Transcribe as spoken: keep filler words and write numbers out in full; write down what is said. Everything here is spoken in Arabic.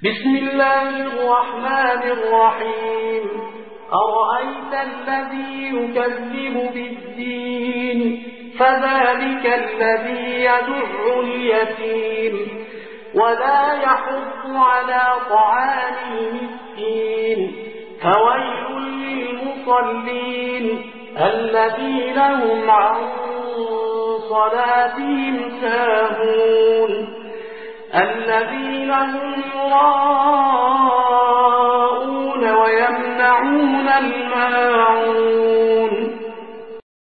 بسم الله الرحمن الرحيم أرأيت الذي يكذب بالدين فذلك الذي يدع اليتيم ولا يحض على طعام المسكين فويل للمصلين الذين هم عن صلاتهم ساهون الذين هم يراءون ويمنعون